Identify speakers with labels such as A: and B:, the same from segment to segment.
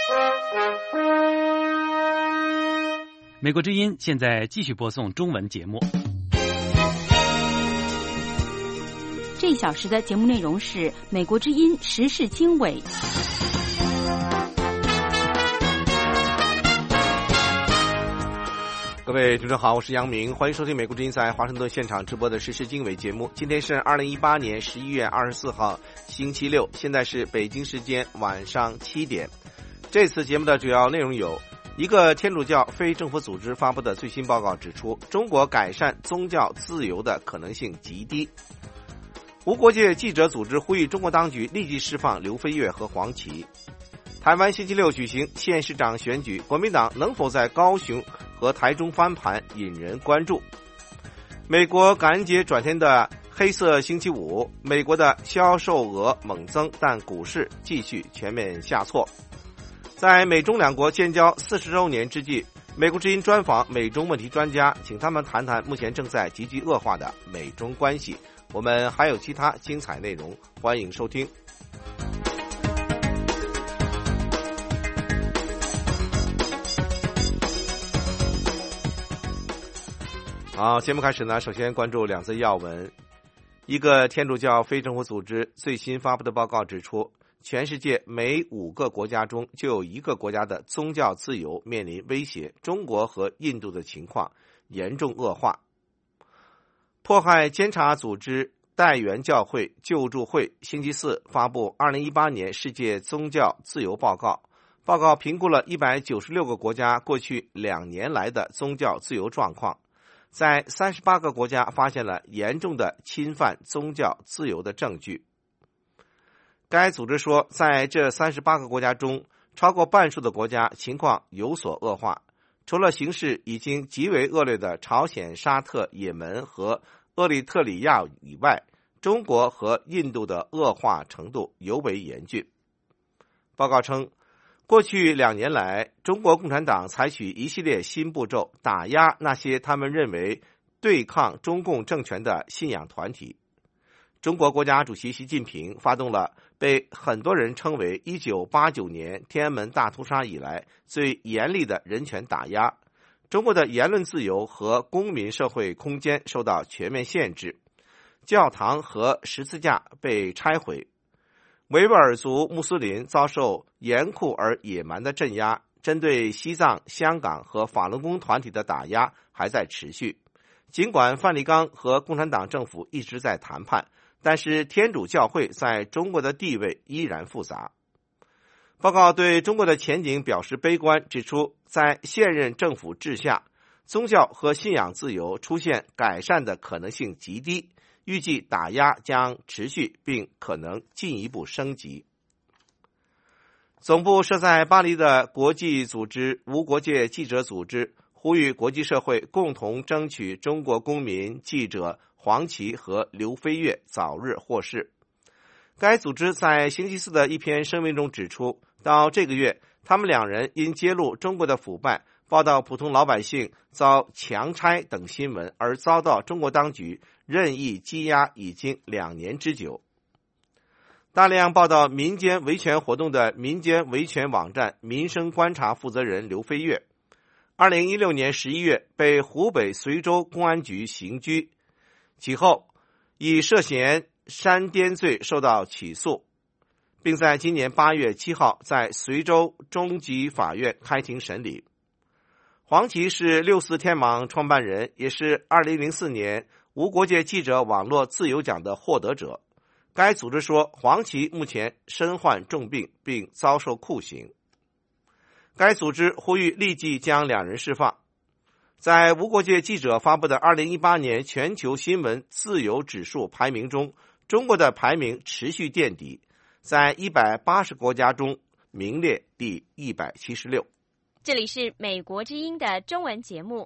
A: 美国之音现在继续播送中文节目。
B: 这一小时的节目内容是美国之音时事经纬。
C: 各位听众好，我是杨明，欢迎收听美国之音在华盛顿现场直播的时事经纬节目。今天是2018年11月24号星期六，现在是北京时间晚上7点。这次节目的主要内容有：一个天主教非政府组织发布的最新报告指出，中国改善宗教自由的可能性极低；无国界记者组织呼吁中国当局立即释放刘飞跃和黄琦；台湾星期六举行县市长选举，国民党能否在高雄和台中翻盘引人关注；美国感恩节转天的黑色星期五，美国的销售额猛增，但股市继续全面下挫。在美中两国建交40周年之际，美国之音专访美中问题专家，请他们谈谈目前正在急剧恶化的美中关系。我们还有其他精彩内容，欢迎收听。好，节目开始呢，首先关注两则要闻。一个天主教非政府组织最新发布的报告指出，全世界每5个国家中就有1个国家的宗教自由面临威胁，中国和印度的情况严重恶化。迫害监察组织代元教会救助会星期四发布2018年世界宗教自由报告，报告评估了196个国家过去2年来的宗教自由状况，在38个国家发现了严重的侵犯宗教自由的证据。该组织说，在这38个国家中，超过半数的国家情况有所恶化，除了形势已经极为恶劣的朝鲜、沙特、也门和厄立特里亚以外，中国和印度的恶化程度尤为严峻。报告称，过去2年来，中国共产党采取一系列新步骤，打压那些他们认为对抗中共政权的信仰团体。中国国家主席习近平发动了被很多人称为1989年天安门大屠杀以来最严厉的人权打压，中国的言论自由和公民社会空间受到全面限制，教堂和十字架被拆毁，维吾尔族穆斯林遭受严酷而野蛮的镇压，针对西藏、香港和法轮功团体的打压还在持续。尽管梵蒂冈和共产党政府一直在谈判，但是天主教会在中国的地位依然复杂。报告对中国的前景表示悲观，指出在现任政府治下，宗教和信仰自由出现改善的可能性极低，预计打压将持续并可能进一步升级。总部设在巴黎的国际组织无国界记者组织呼吁国际社会共同争取中国公民记者黄琦和刘飞跃早日获释。该组织在星期四的一篇声明中指出，到这个月，他们2人因揭露中国的腐败、报道普通老百姓遭强拆等新闻而遭到中国当局任意羁押已经2年之久。大量报道民间维权活动的民间维权网站民生观察负责人刘飞跃2016年11月被湖北随州公安局刑拘，其后以涉嫌煽颠罪受到起诉，并在今年8月7号在随州中级法院开庭审理。黄琦是64天网创办人，也是2004年无国界记者网络自由奖的获得者。该组织说，黄琦目前身患重病并遭受酷刑。该组织呼吁立即将2人释放。在无国界记者发布的2018年全球新闻自由指数排名中，中国的排名持续垫底，在180国家中名列第176。
D: 这里是美国之音的中文节目。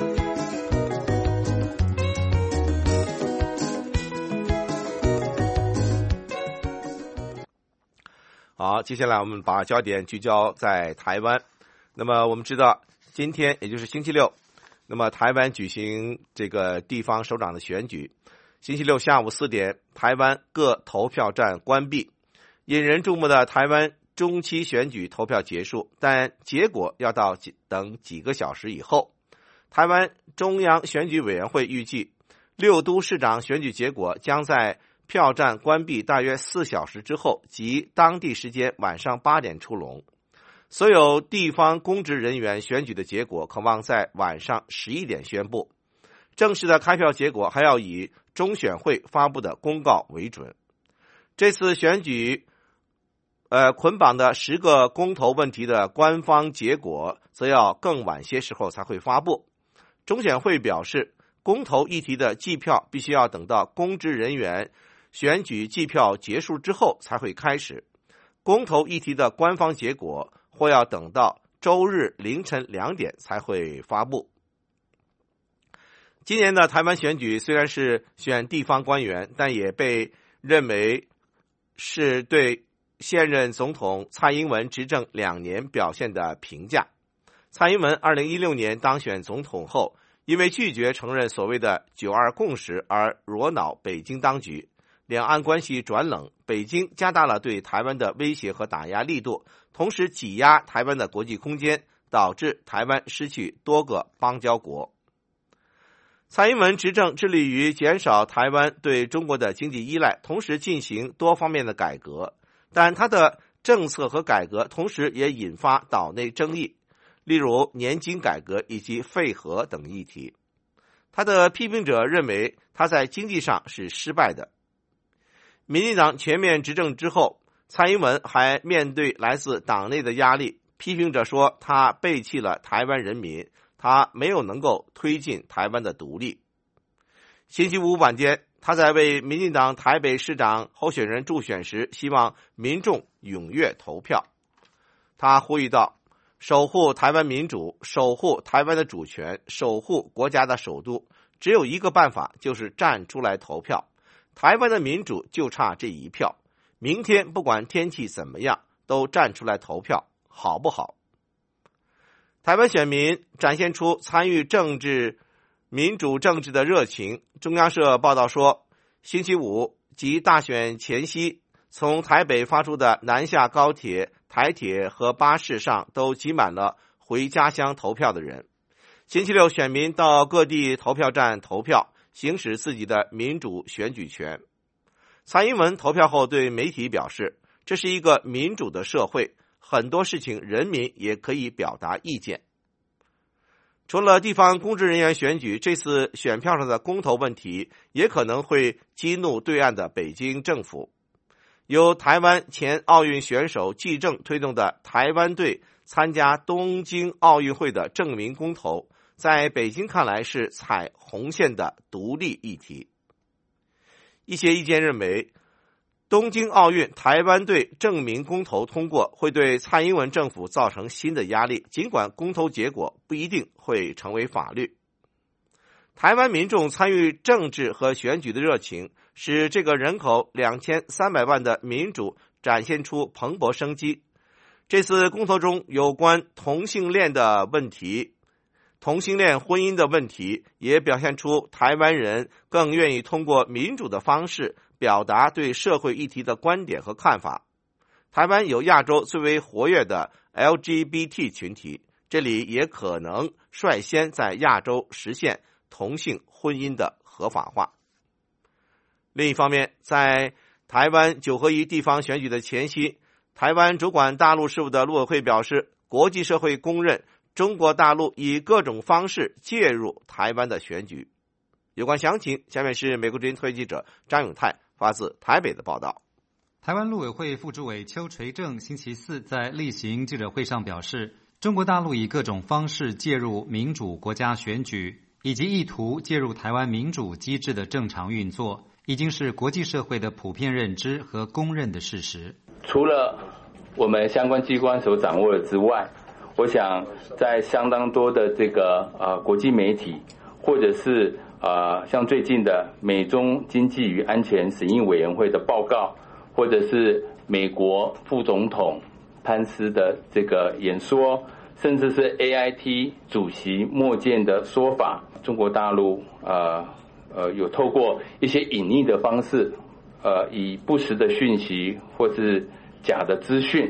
C: 好，接下来我们把焦点聚焦在台湾。那么我们知道，今天也就是星期六，那么台湾举行这个地方首长的选举。星期六下午4点，台湾各投票站关闭。引人注目的台湾中期选举投票结束，但结果要等几个小时以后。台湾中央选举委员会预计，6都市长选举结果将在票站关闭大约4小时之后，即当地时间晚上8点出笼。所有地方公职人员选举的结果可望在晚上11点宣布。正式的开票结果还要以中选会发布的公告为准。这次选举捆绑的10个公投问题的官方结果则要更晚些时候才会发布。中选会表示，公投议题的计票必须要等到公职人员选举计票结束之后才会开始，公投议题的官方结果或要等到周日凌晨2点才会发布。今年的台湾选举虽然是选地方官员，但也被认为是对现任总统蔡英文执政2年表现的评价。蔡英文2016年当选总统后，因为拒绝承认所谓的9·2共识而惹恼北京当局，两岸关系转冷，北京加大了对台湾的威胁和打压力度，同时挤压台湾的国际空间，导致台湾失去多个邦交国。蔡英文执政致力于减少台湾对中国的经济依赖，同时进行多方面的改革，但他的政策和改革同时也引发岛内争议，例如年金改革以及废核等议题。他的批评者认为他在经济上是失败的。民进党全面执政之后，蔡英文还面对来自党内的压力，批评者说他背弃了台湾人民，他没有能够推进台湾的独立。星期五晚间，他在为民进党台北市长候选人助选时，希望民众踊跃投票。他呼吁道，守护台湾民主，守护台湾的主权，守护国家的首都，只有一个办法，就是站出来投票。台湾的民主就差这一票，明天不管天气怎么样，都站出来投票，好不好？台湾选民展现出参与政治、民主政治的热情。中央社报道说，星期五即大选前夕，从台北发出的南下高铁、台铁和巴士上都挤满了回家乡投票的人。星期六，选民到各地投票站投票，行使自己的民主选举权。蔡英文投票后对媒体表示，这是一个民主的社会，很多事情人民也可以表达意见。除了地方公职人员选举，这次选票上的公投问题也可能会激怒对岸的北京政府。由台湾前奥运选手纪政推动的台湾队参加东京奥运会的证明公投，在北京看来是踩红线的独立议题。一些意见认为，东京奥运台湾队证明公投通过会对蔡英文政府造成新的压力，尽管公投结果不一定会成为法律。台湾民众参与政治和选举的热情，使这个人口2300万的民主展现出蓬勃生机。这次公投中有关同性恋的问题，同性恋婚姻的问题，也表现出台湾人更愿意通过民主的方式表达对社会议题的观点和看法。台湾有亚洲最为活跃的 LGBT 群体，这里也可能率先在亚洲实现同性婚姻的合法化。另一方面，在台湾9合1地方选举的前夕，台湾主管大陆事务的陆委会表示，国际社会公认中国大陆以各种方式介入台湾的选举。有关详情，下面是美国之音特约记者张永泰发自台北的报道。
E: 台湾陆委会副主委邱垂正星期四在例行记者会上表示，中国大陆以各种方式介入民主国家选举，以及意图介入台湾民主机制的正常运作，已经是国际社会的普遍认知和公认的事实。
F: 除了我们相关机关所掌握的之外，我想在相当多的这个国际媒体，或者是像最近的美中经济与安全审议委员会的报告，或者是美国副总统潘斯的这个演说，甚至是 AIT 主席莫健的说法，中国大陆有透过一些隐匿的方式，以不实的讯息或是假的资讯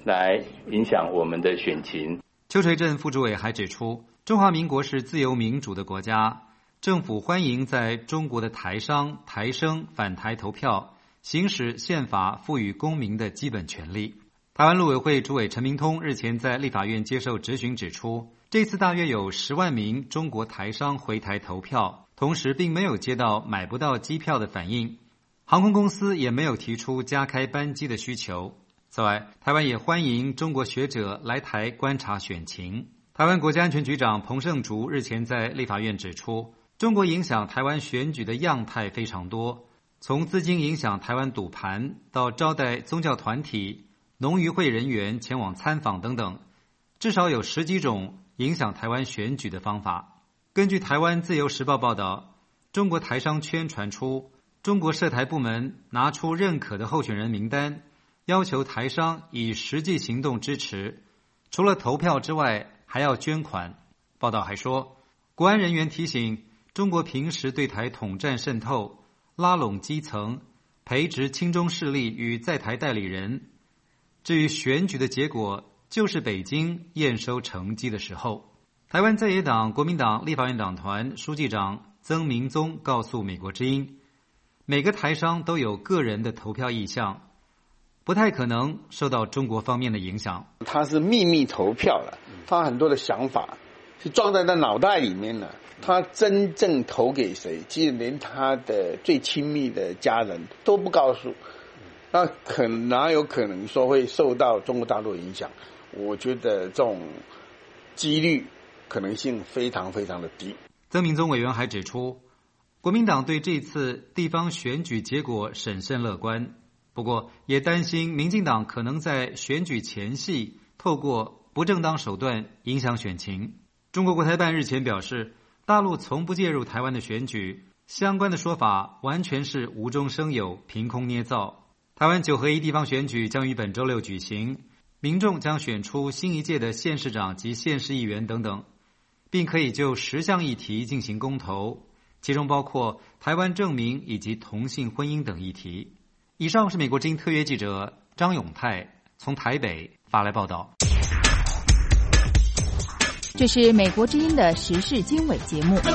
F: 来影响我们的选情。
E: 邱垂正副主委还指出，中华民国是自由民主的国家，政府欢迎在中国的台商、台生返台投票，行使宪法赋予公民的基本权利。台湾陆委会主委陈明通日前在立法院接受质询指出，这次大约有10万名中国台商回台投票，同时并没有接到买不到机票的反应，航空公司也没有提出加开班机的需求。此外，台湾也欢迎中国学者来台观察选情。台湾国家安全局长彭胜竹日前在立法院指出，中国影响台湾选举的样态非常多，从资金影响台湾赌盘，到招待宗教团体、农渔会人员前往参访等等，至少有10几种影响台湾选举的方法。根据台湾自由时报报道，中国台商圈传出，中国涉台部门拿出认可的候选人名单，要求台商以实际行动支持，除了投票之外还要捐款。报道还说，国安人员提醒，中国平时对台统战渗透，拉拢基层，培植亲中势力与在台代理人。至于选举的结果，就是北京验收成绩的时候。台湾在野党国民党立法院党团书记长曾明宗告诉美国之音，每个台商都有个人的投票意向，不太可能受到中国方面的影响。
G: 他是秘密投票了，他很多的想法是装在他脑袋里面了，他真正投给谁，其实连他的最亲密的家人都不告诉，那哪有可能说会受到中国大陆影响？我觉得这种几率可能性非常非常的低。
E: 曾明宗委员还指出，国民党对这次地方选举结果审慎乐观，不过也担心民进党可能在选举前夕透过不正当手段影响选情。中国国台办日前表示，大陆从不介入台湾的选举，相关的说法完全是无中生有、凭空捏造。台湾9合1地方选举将于本周6举行，民众将选出新一届的县市长及县市议员等等，并可以就10项议题进行公投，其中包括台湾正名以及同性婚姻等议题。以上是美国之音特约记者张永泰从台北发来报道。
B: 这是美国之音的时事经纬节目。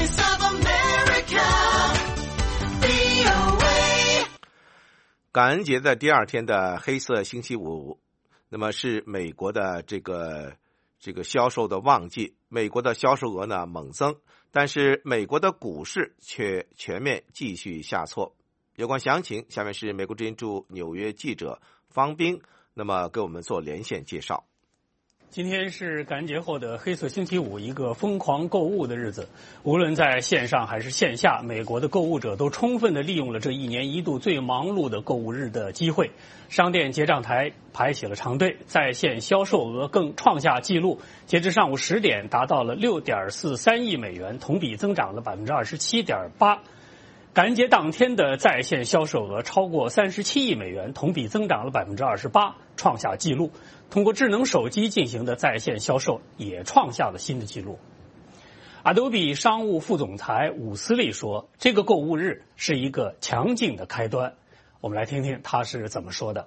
C: 感恩节的第2天的黑色星期五，那么是美国的这个销售的旺季，美国的销售额呢猛增，但是美国的股市却全面继续下挫。有关详情，下面是美国之音驻纽约记者方斌，那么给我们做连线介绍。
A: 今天是感恩节后的黑色星期五，一个疯狂购物的日子。无论在线上还是线下，美国的购物者都充分地利用了这1年1度最忙碌的购物日的机会。商店结账台排起了长队，在线销售额更创下纪录，截至上午10点达到了6.43亿美元，同比增长了27.8%。感恩节当天的在线销售额超过37亿美元，同比增长了28%，创下纪录。通过智能手机进行的在线销售也创下了新的纪录。Adobe 商务副总裁伍斯利说，这个购物日是一个强劲的开端。我们来听听他是怎么说的。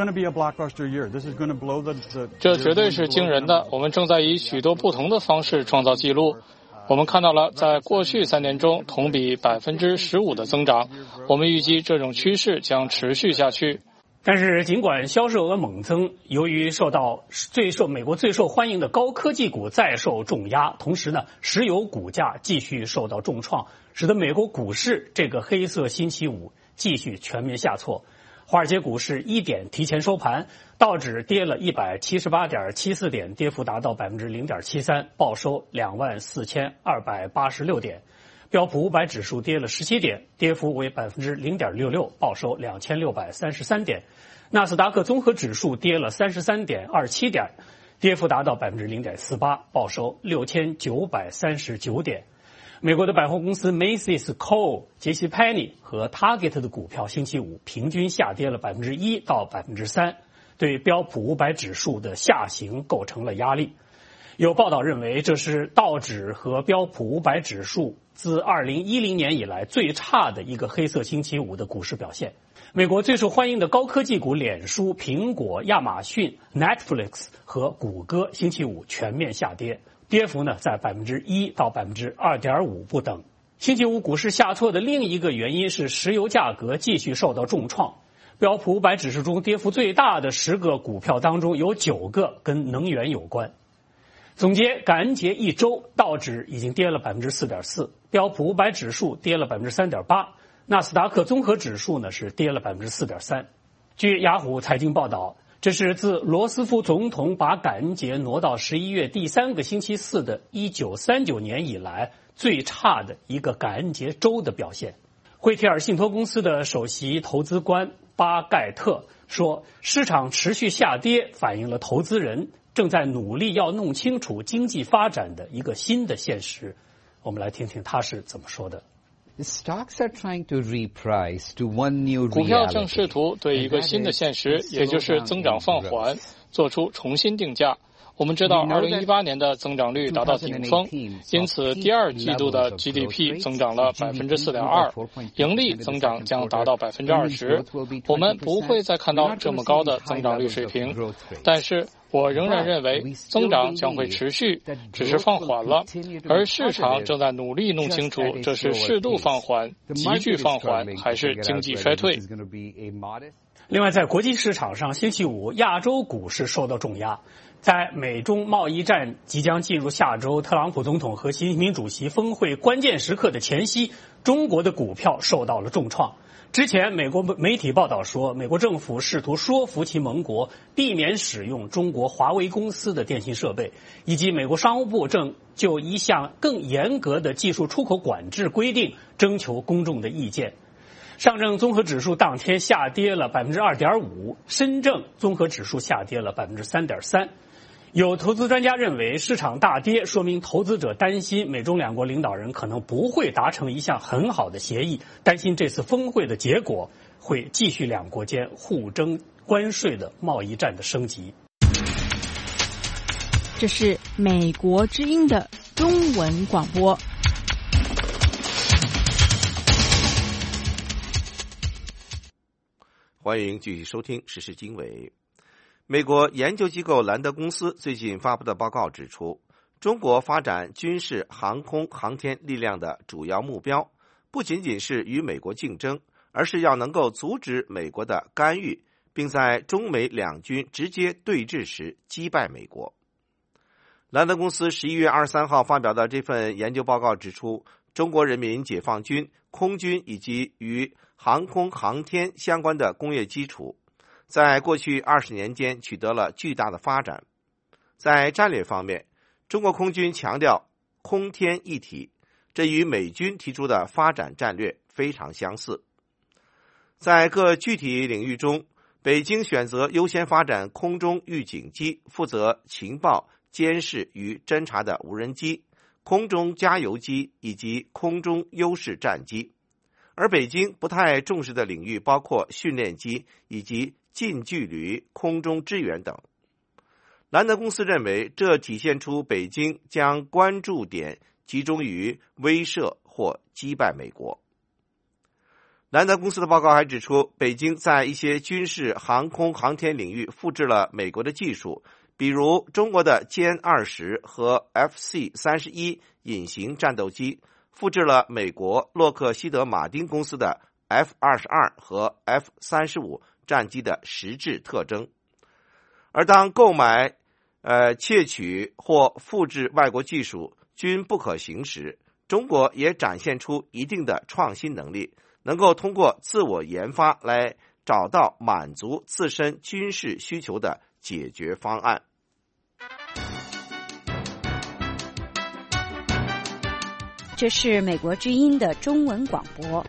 H: 这绝对是惊人的，我们正在以许多不同的方式创造纪录。我们看到了在过去3年中同比15%的增长，我们预计这种趋势将持续下去。
A: 但是尽管销售额猛增，由于美国最受欢迎的高科技股再受重压，同时呢，石油股价继续受到重创，使得美国股市这个黑色星期五继续全面下挫。华尔街股市1点提前收盘，道指跌了178.74点，跌幅达到0.73%，报收24,286点。标普500指数跌了17点，跌幅为0.66%，报收2633点。纳斯达克综合指数跌了33.27点，跌幅达到0.48%，报收6939点。美国的百货公司 Macy's、Kohl、杰西佩尼和 Target 的股票星期五平均下跌了1%到3%，对标普500指数的下行构成了压力。 有报道认为，这是道指和标普500指数自2010年以来最差的一个黑色星期五的股市表现。美国最受欢迎的高科技股脸书、苹果、亚马逊、Netflix 和谷歌星期五全面下跌，跌幅呢在1%到2.5%不等。星期五股市下挫的另一个原因是石油价格继续受到重创。标普500指数中跌幅最大的10个股票当中，有9个跟能源有关。总结感恩节一周，道指已经跌了4.4%，标普500指数跌了3.8%，纳斯达克综合指数呢是跌了4.3%。据雅虎财经报道，这是自罗斯福总统把感恩节挪到11月第3个星期四的1939年以来最差的一个感恩节周的表现。惠提尔信托公司的首席投资官巴盖特说，市场持续下跌反映了投资人正在努力要弄清楚经济发展的一个新的现实。我们来听听他是怎么说的。
H: 股票正试图对一个新的现实，也就是增长放缓，做出重新定价。我们知道2018年的增长率达到顶峰，因此第二季度的 GDP 增长了4.2%，盈利增长将达到20%。我们不会再看到这么高的增长率水平，但是我仍然认为增长将会持续，只是放缓了，而市场正在努力弄清楚这是适度放缓、急剧放缓还是经济衰退。
A: 另外，在国际市场上，星期五亚洲股市受到重压。在美中贸易战即将进入下周特朗普总统和习近平主席峰会关键时刻的前夕，中国的股票受到了重创。之前美国媒体报道说，美国政府试图说服其盟国避免使用中国华为公司的电信设备，以及美国商务部正就一项更严格的技术出口管制规定征求公众的意见。上证综合指数当天下跌了2.5%，深证综合指数下跌了3.3%。有投资专家认为，市场大跌说明投资者担心美中两国领导人可能不会达成一项很好的协议，担心这次峰会的结果会继续两国间互征关税的贸易战的升级。
B: 这是美国之音的中文广播。
C: 欢迎继续收听时事经纬。美国研究机构兰德公司最近发布的报告指出，中国发展军事航空航天力量的主要目标不仅仅是与美国竞争，而是要能够阻止美国的干预，并在中美两军直接对峙时击败美国。兰德公司11月23号发表的这份研究报告指出，中国人民解放军空军以及与航空航天相关的工业基础在过去20年间取得了巨大的发展。在战略方面，中国空军强调空天一体，这与美军提出的发展战略非常相似。在各具体领域中，北京选择优先发展空中预警机，负责情报、监视与侦察的无人机、空中加油机以及空中优势战机，而北京不太重视的领域包括训练机以及近距离空中支援等。兰德公司认为，这体现出北京将关注点集中于威慑或击败美国。兰德公司的报告还指出，北京在一些军事航空航天领域复制了美国的技术，比如中国的歼20和 FC-31 隐形战斗机复制了美国洛克希德马丁公司的 F-22 和 F-35 战机的实质特征。而当购买、窃取或复制外国技术均不可行时，中国也展现出一定的创新能力，能够通过自我研发来找到满足自身军事需求的解决方案。
B: 这是美国之音的中文广播。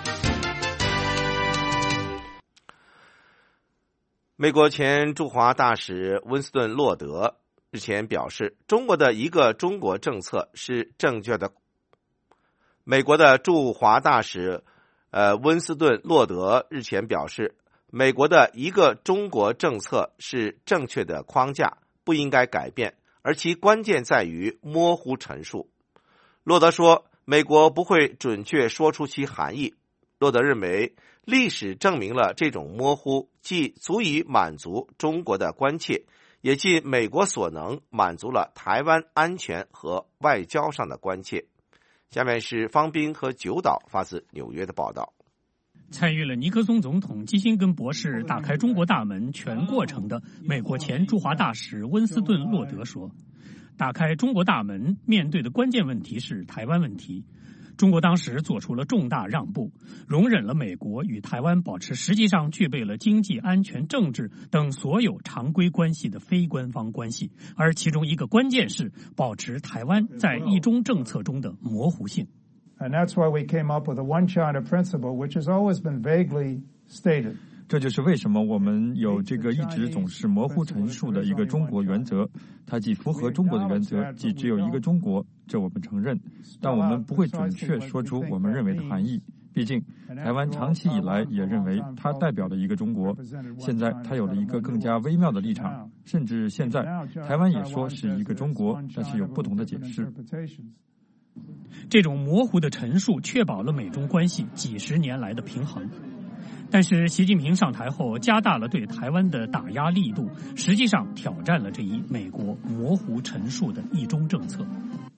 C: 美国前驻华大使温斯顿·洛德日前表示，中国的一个中国政策是正确的。美国的驻华大使温斯顿·洛德日前表示，美国的一个中国政策是正确的框架，不应该改变， 而其关键在于模糊陈述。洛德说，美国不会准确说出其含义。洛德认为，历史证明了这种模糊既足以满足中国的关切，也尽美国所能满足了台湾安全和外交上的关切。下面是方斌和九岛发自纽约的报道。
A: 参与了尼克松总统基辛根博士打开中国大门全过程的美国前驻华大使温斯顿·洛德说，打开中国大门面对的关键问题是台湾问题。中国当时做出了重大让步，容忍了美国与台湾保持实际上具备了经济、安全、政治等所有常规关系的非官方关系，而其中一个关键是保持台湾在一中政策中的模糊性。
I: And that's why we came up with the One China principle, which has always been vaguely stated.
J: 这就是为什么我们有这个一直总是模糊陈述的一个中国原则，它既符合中国的原则，既只有一个中国，这我们承认，但我们不会准确说出我们认为的含义。毕竟，台湾长期以来也认为它代表了一个中国，现在它有了一个更加微妙的立场，甚至现在台湾也说是一个中国，但是有不同的解释。
A: 这种模糊的陈述确保了美中关系几十年来的平衡。但是习近平上台后加大了对台湾的打压力度，实际上挑战了这一美国模糊陈述的一中政策。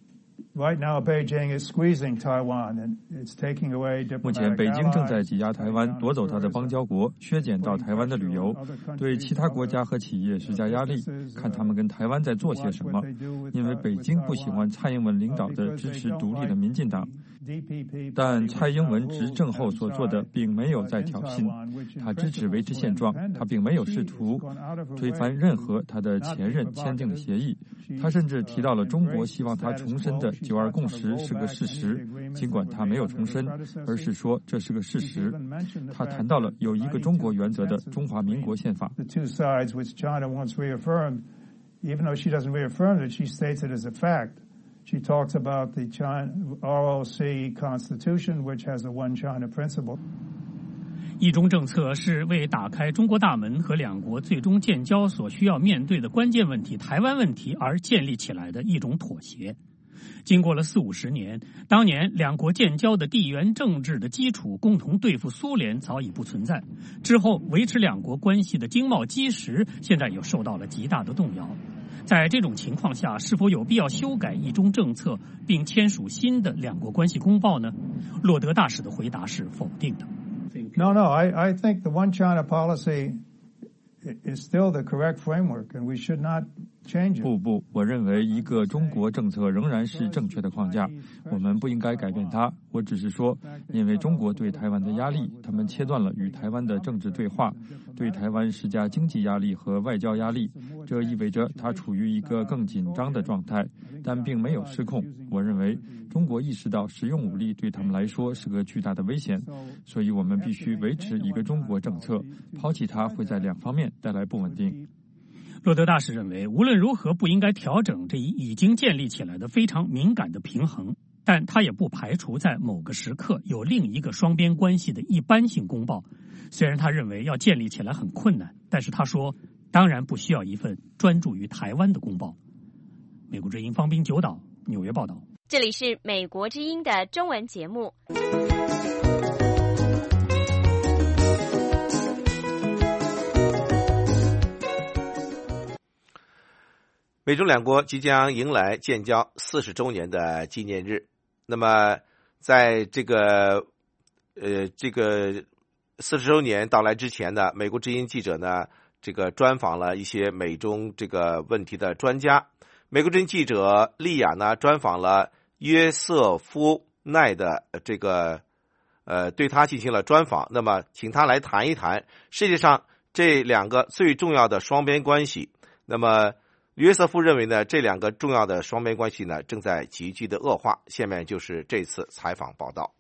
J: 目前北京正在挤压台湾，夺走它的邦交国，削减到台湾的旅游，对其他国家和企业施加压力，看他们跟台湾在做些什么。因为北京不喜欢蔡英文领导的支持独立的民进党，但蔡英文执政后所做的并没有在挑衅，他支持维持现状，他并没有试图推翻任何他的前任签订的协议，他甚至提到了中国希望他重申的9·2共识是个事实，尽管他没有重申，而是说这是个事实。他谈到了有一个中国原则的中华民国宪法。
I: Even though she doesn't reaffirm it, she states it as a fact. She talks about the ROC Constitution, which has a One China principle.
A: 一中政策是为打开中国大门和两国最终建交所需要面对的关键问题——台湾问题而建立起来的一种妥协。经过了40-50年，当年两国建交的地缘政治的基础，共同对付苏联早已不存在。之后维持两国关系的经贸基石，现在又受到了极大的动摇。在这种情况下，是否有必要修改一中政策，并签署新的两国关系公报呢？洛德大使的回答是否定的。
I: No, I think the One China policy is still the correct framework, and we should not change it.
J: 不，我认为一个中国政策仍然是正确的框架，我们不应该改变它。我只是说，因为中国对台湾的压力，他们切断了与台湾的政治对话，对台湾施加经济压力和外交压力，这意味着它处于一个更紧张的状态，但并没有失控。我认为中国意识到使用武力对他们来说是个巨大的危险，所以我们必须维持一个中国政策，抛弃它会在两方面带来不稳定。
A: 洛德大使认为，无论如何不应该调整这一已经建立起来的非常敏感的平衡，但他也不排除在某个时刻有另一个双边关系的一般性公报。虽然他认为要建立起来很困难，但是他说，当然不需要一份专注于台湾的公报。美国之音方斌九岛纽约报道。
D: 这里是美国之音的中文节目。
C: 美中两国即将迎来建交40周年的纪念日。那么，在这个40周年到来之前呢，美国之音记者呢，专访了一些美中这个问题的专家。美国之音记者丽亚呢，专访了约瑟夫奈的对他进行了专访。那么，请他来谈一谈世界上这两个最重要的双边关系。那么，约瑟夫认为呢，这两个重要的双边关系呢，正在急剧的恶化。下面就是这次采访报道。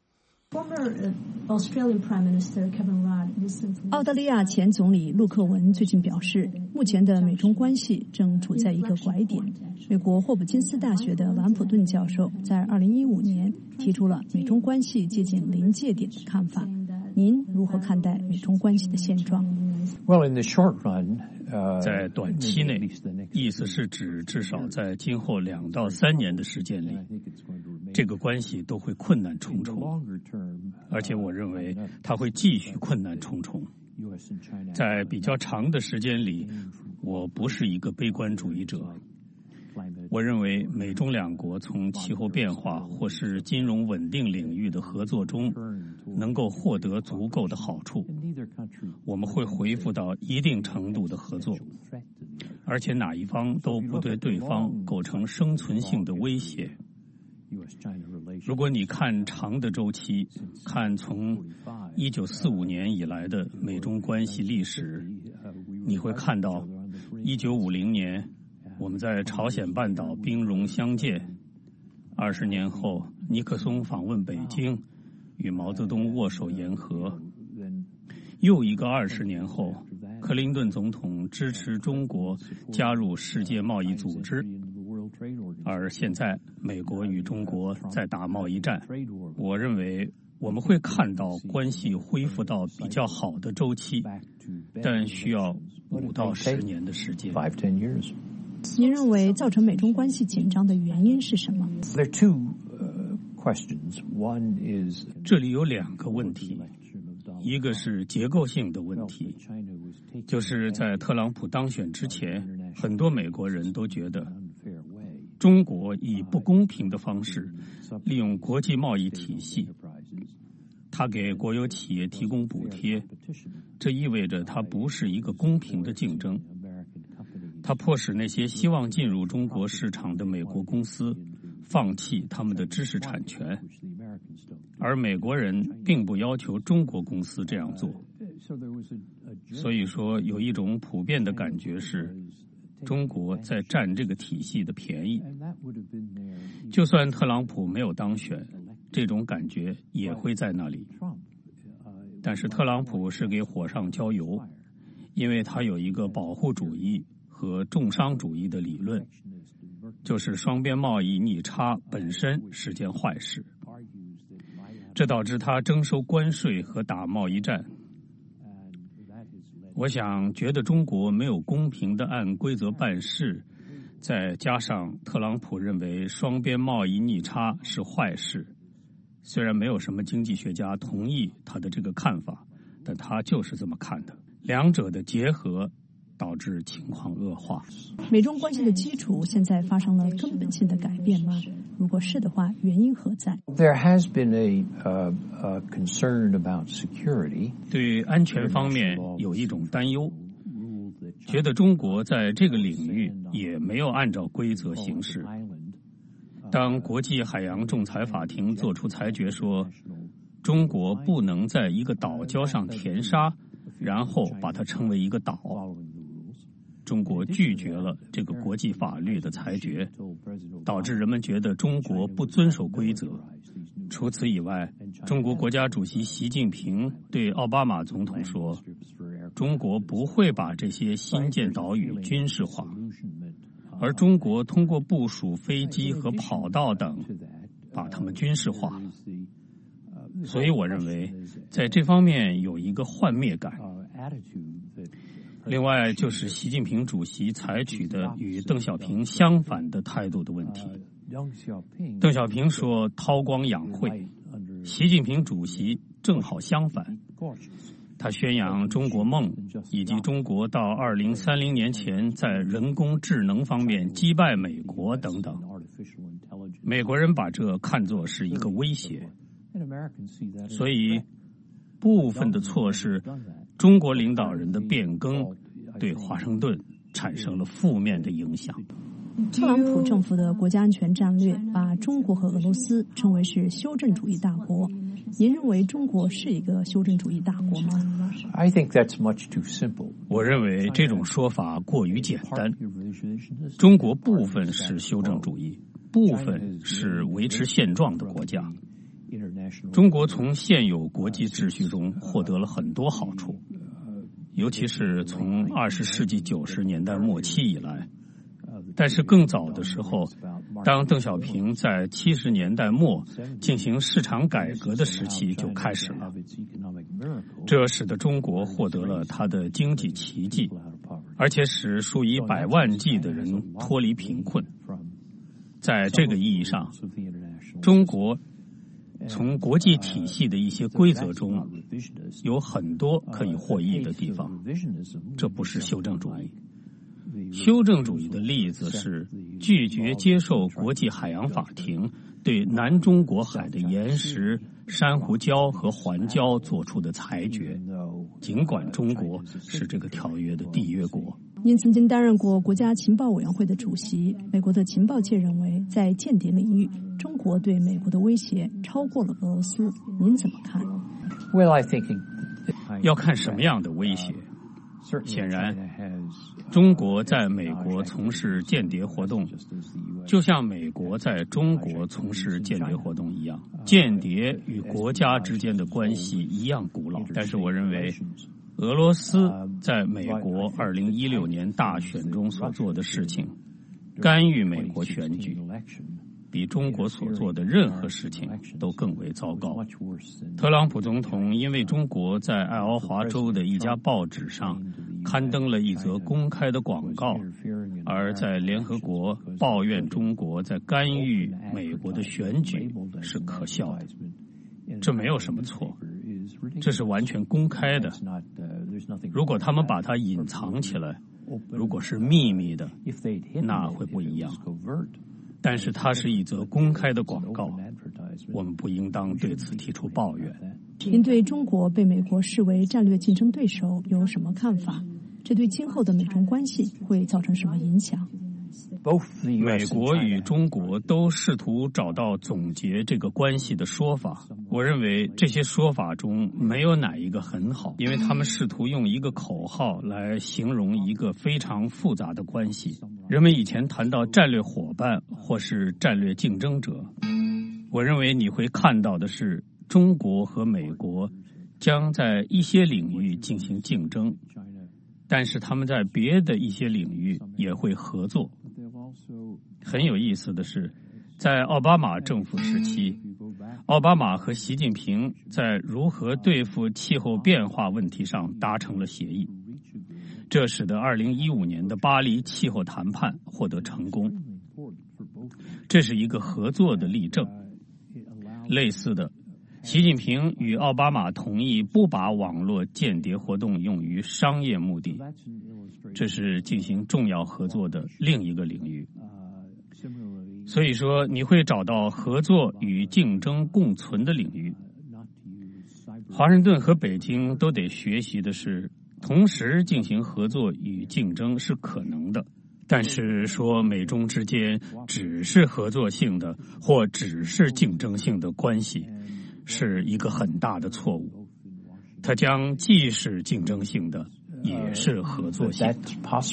K: 澳大利亚前总理陆克文最近表示，目前的美中关系正处在一个拐点。美国霍普金斯大学的兰普顿教授在2015年提出了美中关系接近临界点的看法。您如何看待美中关系的现状？
L: Well, in the short run,
A: 在短期内，意思是指至少在今后2到3年的时间里，这个关系都会困难重重，而且我认为它会继续困难重重。在比较长的时间里，我不是一个悲观主义者。我认为美中两国从气候变化或是金融稳定领域的合作中能够获得足够的好处，我们会恢复到一定程度的合作，而且哪一方都不对对方构成生存性的威胁。如果你看长的周期，看从1945年以来的美中关系历史，你会看到1950年我们在朝鲜半岛兵戎相见，20年后尼克松访问北京，与毛泽东握手言和，又一个20年后，克林顿总统支持中国加入世界贸易组织，而现在美国与中国在打贸易战。我认为我们会看到关系恢复到比较好的周期，但需要5到10年的时间。
K: 您认为造成美中关系紧张的原因是什么？
A: 这里有2个问题，一个是结构性的问题，就是在特朗普当选之前，很多美国人都觉得中国以不公平的方式利用国际贸易体系，他给国有企业提供补贴，这意味着它不是一个公平的竞争。它迫使那些希望进入中国市场的美国公司放弃他们的知识产权，而美国人并不要求中国公司这样做。所以说，有一种普遍的感觉是，中国在占这个体系的便宜。就算特朗普没有当选，这种感觉也会在那里。但是特朗普是给火上浇油，因为他有一个保护主义和重商主义的理论，就是双边贸易逆差本身是件坏事，这导致他征收关税和打贸易战。我想觉得中国没有公平的按规则办事，再加上特朗普认为双边贸易逆差是坏事，虽然没有什么经济学家同意他的这个看法，但他就是这么看的。两者的结合导致情况恶化。
K: 美中关系的基础现在发生了根本性的改变吗？如果是的话，原因何在？
L: There has been a concern about security.
A: 对安全方面有一种担忧，觉得中国在这个领域也没有按照规则行事。当国际海洋仲裁法庭作出裁决说，中国不能在一个岛礁上填沙，然后把它称为一个岛，中国拒绝了这个国际法律的裁决，导致人们觉得中国不遵守规则。除此以外，中国国家主席习近平对奥巴马总统说，中国不会把这些新建岛屿军事化，而中国通过部署飞机和跑道等把它们军事化。所以我认为在这方面有一个幻灭感。另外就是习近平主席采取的与邓小平相反的态度的问题。邓小平说韬光养晦，习近平主席正好相反，他宣扬中国梦，以及中国到2030年前在人工智能方面击败美国等等。美国人把这看作是一个威胁，所以部分的错是中国领导人的变更对华盛顿产生了负面的影响。
K: 特朗普政府的国家安全战略把中国和俄罗斯称为是修正主义大国。您认为中国是一个修正主义大国吗？
L: I think that's much too simple.
A: 我认为这种说法过于简单。中国部分是修正主义，部分是维持现状的国家。中国从现有国际秩序中获得了很多好处，尤其是从20世纪90年代末期以来。但是更早的时候，当邓小平在70年代末进行市场改革的时期就开始了，这使得中国获得了它的经济奇迹， 而且使数以百万计的人脱离贫困。在这个意义上，中国从国际体系的一些规则中有很多可以获益的地方，这不是修正主义。修正主义的例子是拒绝接受国际海洋法庭对南中国海的岩石、珊瑚礁和环礁做出的裁决，尽管中国是这个条约的缔约国。
K: 您曾经担任过国家情报委员会的主席，美国的情报界认为，在间谍领域，中国对美国的威胁超过了俄罗斯，您怎么看？
L: Well, I think
A: 要看什么样的威胁。显然，中国在美国从事间谍活动，就像美国在中国从事间谍活动一样。间谍与国家之间的关系一样古老，但是我认为，俄罗斯在美国2016年大选中所做的事情，干预美国选举，比中国所做的任何事情都更为糟糕。特朗普总统因为中国在爱奥华州的一家报纸上刊登了一则公开的广告，而在联合国抱怨中国在干预美国的选举是可笑的。这没有什么错，这是完全公开的。如果他们把它隐藏起来，如果是秘密的，那会不一样。但是它是一则公开的广告，我们不应当对此提出抱怨。
K: 您对中国被美国视为战略竞争对手有什么看法？这对今后的美中关系会造成什么影响？
A: 美国与中国都试图找到总结这个关系的说法，我认为这些说法中没有哪一个很好，因为他们试图用一个口号来形容一个非常复杂的关系。人们以前谈到战略伙伴或是战略竞争者，我认为你会看到的是中国和美国将在一些领域进行竞争，但是他们在别的一些领域也会合作。很有意思的是，在奥巴马政府时期，奥巴马和习近平在如何对付气候变化问题上达成了协议，这使得2015年的巴黎气候谈判获得成功。这是一个合作的例证。类似的，习近平与奥巴马同意不把网络间谍活动用于商业目的，这是进行重要合作的另一个领域。所以说，你会找到合作与竞争共存的领域。华盛顿和北京都得学习的是，同时进行合作与竞争是可能的，但是说美中之间只是合作性的或只是竞争性的关系，是一个很大的错误。它将既是竞争性的，也是合作性的。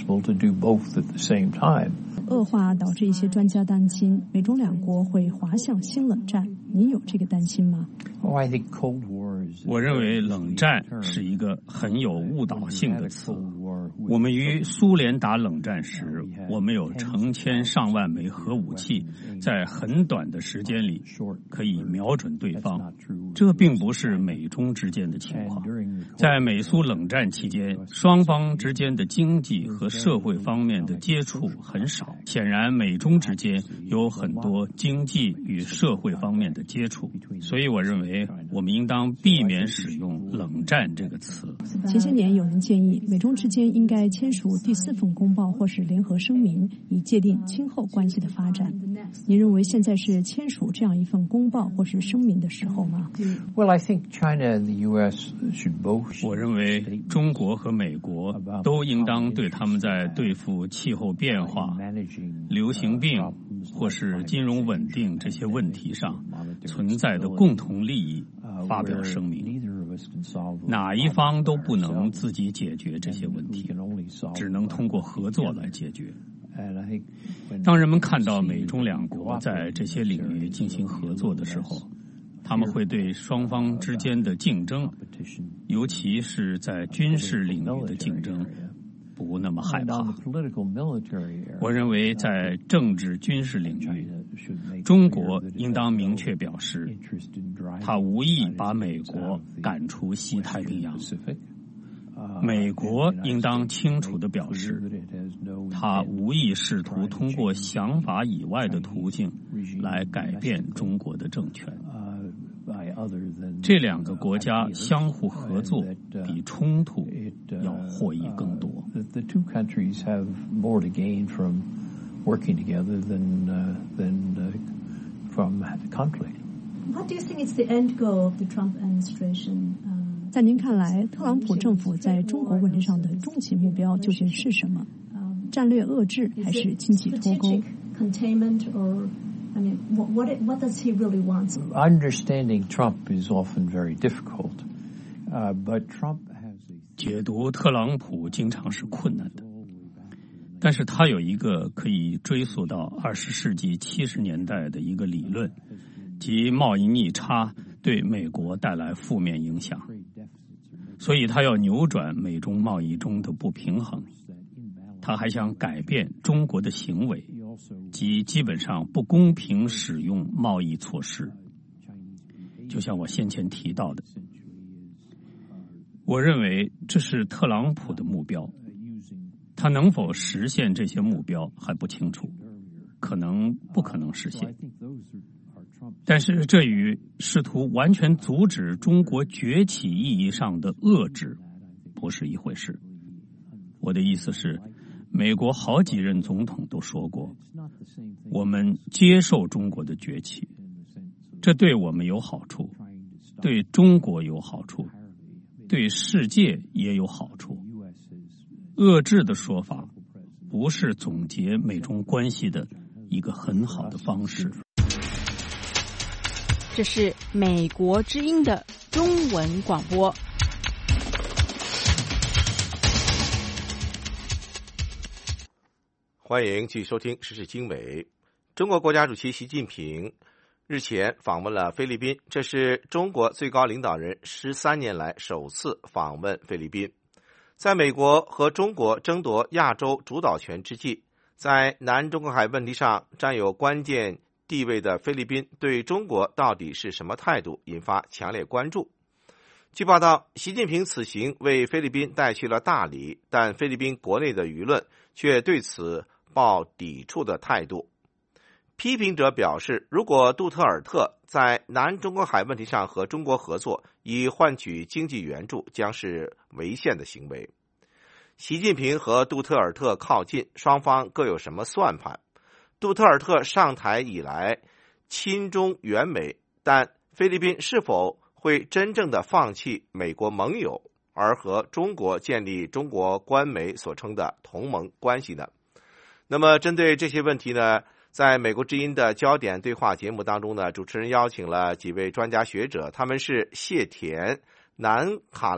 K: 恶化导致一些专家担心美中两国会滑向新冷战，您有这个担心吗？
A: 我认为冷战是一个很有误导性的词。我们与苏联打冷战时，我们有成千上万枚核武器，在很短的时间里可以瞄准对方。这并不是美中之间的情况。在美苏冷战期间，双方之间的经济和社会方面的接触很少。显然，美中之间有很多经济与社会方面的接触，所以我认为我们应当避免使用冷战这个词。
K: 前些年有人建议美中之间应该签署第4份公报或是联合声明，以界定今后关系的发展。您认为现在是签署这样一份公报或是声明的时候吗？
L: Well, I think China and the U.S. should both.
A: 我认为中国和美国都应当对他们在对付气候变化、流行病或是金融稳定这些问题上存在的共同利益发表声明。哪一方都不能自己解决这些问题，只能通过合作来解决。当人们看到美中两国在这些领域进行合作的时候，他们会对双方之间的竞争，尤其是在军事领域的竞争，不那么害怕。我认为在政治军事领域，中国应当明确表示，他无意把美国赶出西太平洋。 美国应当清楚地表示，他无意试图通过想法以外的途径来改变中国的政权。这两个国家相互合作比冲突要获益更多。
L: The two countries have more to gain from working together than from conflict.
K: What do you think is the end goal of the Trump administration? 在您看来，特朗普政府在中国问题上的终极目标究竟是什么？战略遏制还是经济脱钩？ I mean, what does he really want?
L: Understanding Trump is often very difficult, but Trump has
A: 解读特朗普经常是困难的，但是他有一个可以追溯到20世纪70年代的一个理论，即贸易逆差对美国带来负面影响，所以他要扭转美中贸易中的不平衡。他还想改变中国的行为，即基本上不公平使用贸易措施。就像我先前提到的，我认为这是特朗普的目标，他能否实现这些目标还不清楚，可能不可能实现。但是这与试图完全阻止中国崛起意义上的遏制不是一回事。我的意思是，美国好几任总统都说过，我们接受中国的崛起，这对我们有好处，对中国有好处，对世界也有好处。遏制的说法不是总结美中关系的一个很好的方式。
B: 这是美国之音的中文广播。
C: 欢迎继续收听时事经纬。中国国家主席习近平日前访问了菲律宾，这是中国最高领导人13年来首次访问菲律宾。在美国和中国争夺亚洲主导权之际，在南中国海问题上占有关键地位的菲律宾对中国到底是什么态度，引发强烈关注。据报道，习近平此行为菲律宾带去了大礼，但菲律宾国内的舆论却对此抱抵触的态度。批评者表示，如果杜特尔特在南中国海问题上和中国合作，以换取经济援助，将是违宪的行为。习近平和杜特尔特靠近，双方各有什么算盘？杜特尔特上台以来亲中援美，但菲律宾是否会真正的放弃美国盟友，而和中国建立中国官媒所称的同盟关系呢？那么针对这些问题呢，在美国之音的焦点对话节目当中呢，主持人邀请了几位专家学者，他们是谢田，南卡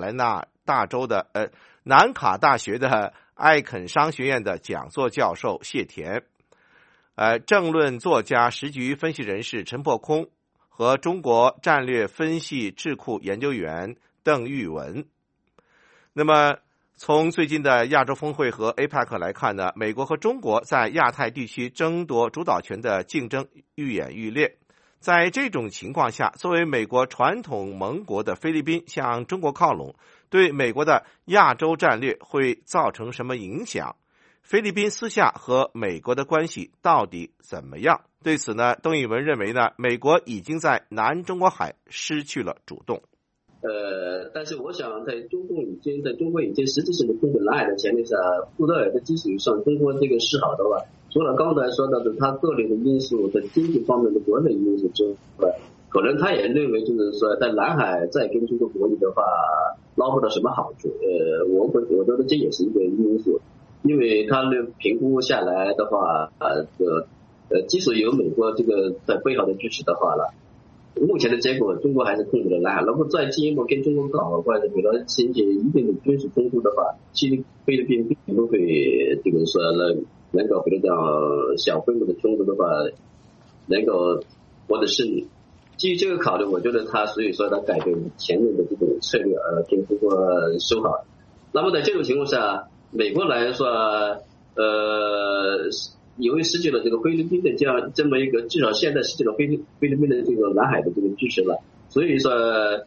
C: 大学的艾肯商学院的讲座教授谢田，政论作家、时局分析人士陈破空和中国战略分析智库研究员邓玉文。那么从最近的亚洲峰会和 APEC 来看呢，美国和中国在亚太地区争夺主导权的竞争愈演愈烈。在这种情况下，作为美国传统盟国的菲律宾向中国靠拢，对美国的亚洲战略会造成什么影响？菲律宾私下和美国的关系到底怎么样？对此呢，邓玉文认为呢，美国已经在南中国海失去了主动。
M: 但是我想在中国已经实质性的控制南海的前提下，布德尔的基础上，中国这个示好的话，除了刚才说到的他个人的因素和经济方面的国内因素之外，可能他也认为就是说在南海再跟中国博弈的话，捞不到什么好处。我觉得这也是一个因素，因为他的评估下来的话，即使有美国这个在背后的支持的话了。目前的结果，中国还是控制了南海。如果再进一步跟中国搞，或者比如掀起一定的军事冲突的话，其实菲律宾并不会这个说能够比如讲小规模的冲突的话，能够获得胜利。基于这个考虑，我觉得所以说他改变前面的这种策略，跟中国修好。那么在这种情况下，美国来说，由于失去了这个菲律宾的这么一个，至少现在失去了菲律宾的这个南海的这个支持了，所以说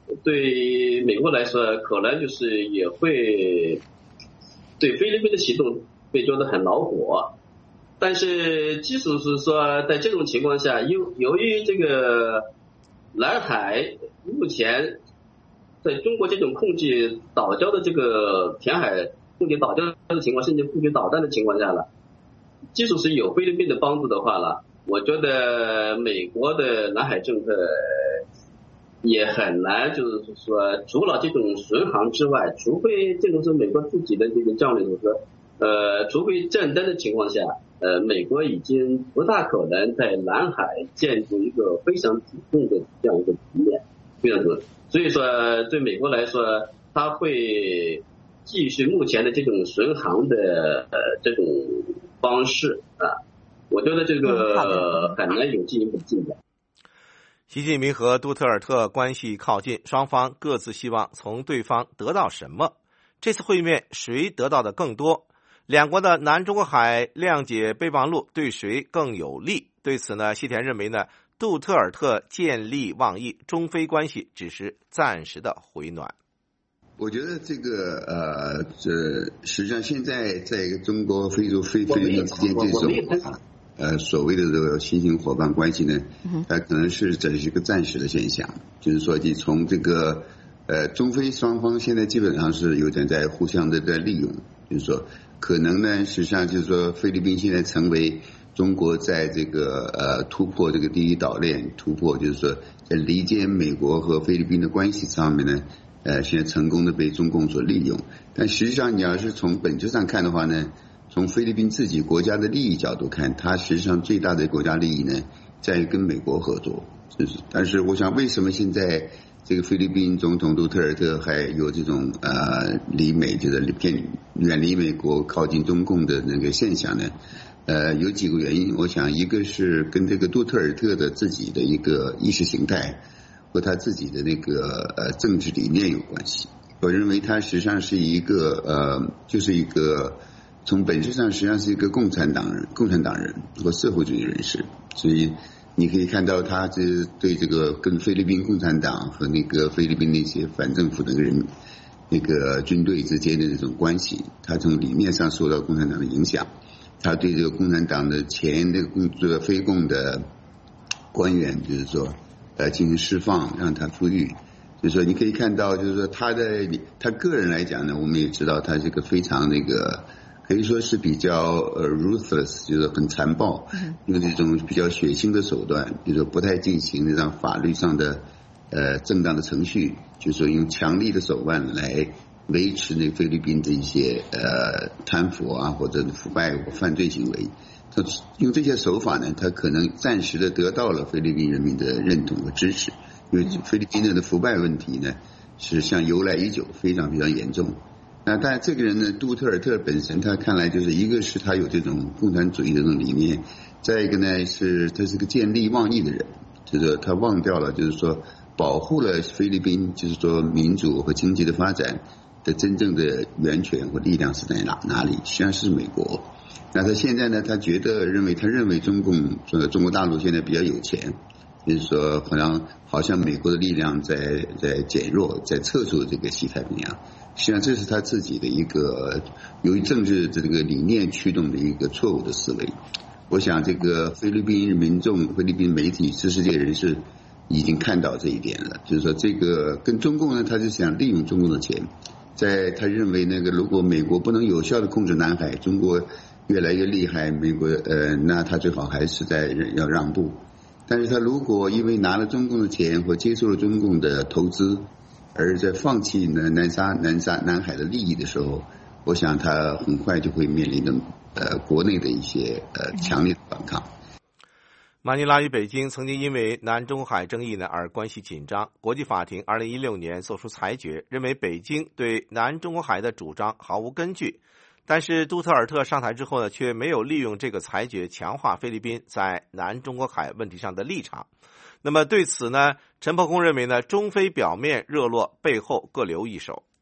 M: 对美国来说，可能就是也会对菲律宾的行动会觉得很恼火。但是即使是说在这种情况下，由于这个南海目前在中国这种控制岛礁的这个填海控制岛礁的情况，甚至布局导弹的情况下了，即使是有菲律宾的帮助的话了，我觉得美国的南海政策也很难，就是说除了这种巡航之外，除非这个是美国自己的这个战略，就是说除非战争的情况下，美国已经不大可能在南海建筑一个非常主动的这样一个局面，非常主动。所以说对美国来说，它会继续目前的这种巡航的这种方式啊，我觉得这个很难有进一步的进展。
C: 习近平和杜特尔特关系靠近，双方各自希望从对方得到什么？这次会面谁得到的更多？两国的南中国海谅解备忘录对谁更有利？对此呢，西田认为呢，杜特尔特见利忘义，中非关系只是暂时的回暖。
N: 我觉得这个实际上现在在中国非律宾之间这种所谓的这个新型伙伴关系呢，它可能是这是一个暂时的现象，就是说你从这个中非双方现在基本上是有点在互相的在利用，就是说可能呢实际上就是说菲律宾现在成为中国在这个突破这个第一岛链，突破就是说在离间美国和菲律宾的关系上面呢，现在成功的被中共所利用。但实际上你要是从本质上看的话呢，从菲律宾自己国家的利益角度看，它实际上最大的国家利益呢在于跟美国合作。但是我想为什么现在这个菲律宾总统杜特尔特还有这种离美就是远离美国靠近中共的那个现象呢？有几个原因，我想一个是跟这个杜特尔特的自己的一个意识形态和他自己的那个政治理念有关系。我认为他实际上是一个就是一个从本质上实际上是一个共产党人和社会主义人士，所以你可以看到他对这个跟菲律宾共产党和那个菲律宾那些反政府的人那个军队之间的这种关系，他从理念上受到共产党的影响，他对这个共产党的前的非共的官员就是说进行释放，让他出狱。就是说你可以看到就是说他个人来讲呢，我们也知道他这个非常那个可以说是比较ruthless， 就是很残暴，用这种比较血腥的手段，就是说不太进行那种法律上的正当的程序，就是说用强力的手腕来维持那菲律宾的一些贪腐啊或者腐败或犯罪行为。他用这些手法呢，他可能暂时的得到了菲律宾人民的认同和支持，因为菲律宾的腐败问题呢是像由来已久，非常非常严重。那但这个人呢，杜特尔特本身他看来就是一个是他有这种共产主义的这种理念，再一个呢是他是个见利忘义的人，就是他忘掉了就是说保护了菲律宾就是说民主和经济的发展的真正的源泉和力量是在哪里？实际上是美国。那他现在呢，他认为中国大陆现在比较有钱，就是说好像美国的力量在减弱，在撤出这个西太平洋。实际上这是他自己的一个由于政治这个理念驱动的一个错误的思维。我想这个菲律宾民众、菲律宾媒体、知识界人士已经看到这一点了，就是说这个跟中共呢，他就想利用中共的钱，在他认为那个如果美国不能有效的控制南海，中国越来越厉害，美国那他最好还是要让步。但是他如果因为拿了中共的钱或接受了中共的投资，而在放弃南海的利益的时候，我想他很快就会面临的国内的一些强烈的反抗。
C: 马尼拉与北京曾经因为南中海争议呢而关系紧张，国际法庭2016年作出裁决，认为北京对南中国海的主张毫无根据。但是杜特尔特上台之后呢，却没有利用这个裁决强化菲律宾在南中国海问题上的立场。那么对此呢，陈伯公认为呢，中非表面热络，背后各留一手。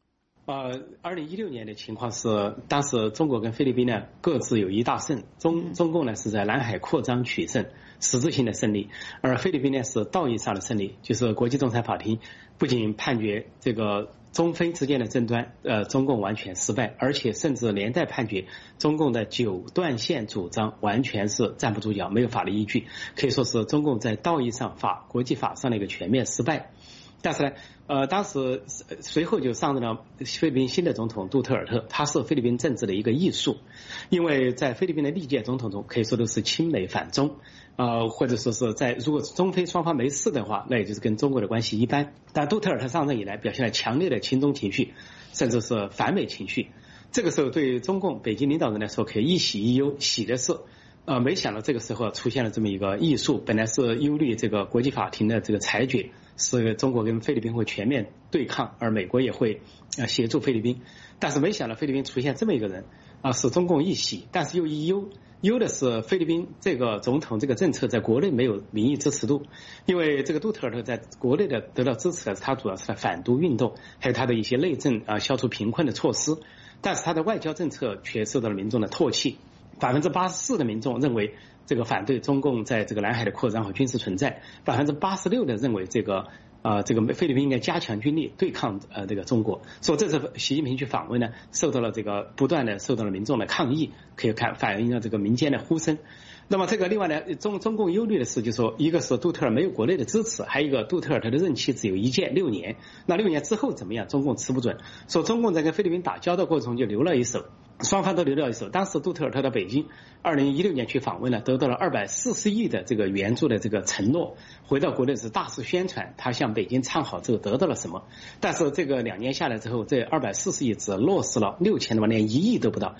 O: 2016年的情况是，当时中国跟菲律宾呢各自有一大胜，中共呢是在南海扩张取胜，实质性的胜利，而菲律宾呢是道义上的胜利，就是国际仲裁法庭不仅判决这个中菲之间的争端中共完全失败，而且甚至连带判决中共的9段线主张完全是站不住脚，没有法律依据，可以说是中共在道义上国际法上的一个全面失败。但是呢，当时随后就上任了菲律宾新的总统杜特尔特，他是菲律宾政治的一个艺术，因为在菲律宾的历届总统中，可以说都是亲美反中，或者说是如果中非双方没事的话，那也就是跟中国的关系一般。但杜特尔特上任以来，表现了强烈的亲中情绪，甚至是反美情绪。这个时候对中共北京领导人来说，可以一喜一忧。喜的是，没想到这个时候出现了这么一个艺术，本来是忧虑这个国际法庭的这个裁决，是中国跟菲律宾会全面对抗，而美国也会协助菲律宾，但是没想到菲律宾出现这么一个人使中共一喜，但是又一忧。忧的是菲律宾这个总统这个政策在国内没有民意支持度，因为这个杜特尔特在国内的得到支持，他主要是在反独运动，还有他的一些内政消除贫困的措施，但是他的外交政策却受到了民众的唾弃。84%的民众认为这个反对中共在这个南海的扩张和军事存在，86%的认为这个菲律宾应该加强军力对抗这个中国。所以这次习近平去访问呢，受到了不断的受到了民众的抗议，可以反映了这个民间的呼声。那么这个另外呢，中共忧虑的是，就是说一个是杜特尔没有国内的支持，还有一个杜特尔特的任期只有一届6年，那6年之后怎么样，中共吃不准。所以中共在跟菲律宾打交道过程中就留了一手，双方都留了一手。当时杜特尔特到北京2016年去访问了，得到了240亿的这个援助的这个承诺，回到国内是大肆宣传他向北京唱好之后得到了什么，但是这个2年下来之后，这240亿只落实了6000多万，连1亿都不到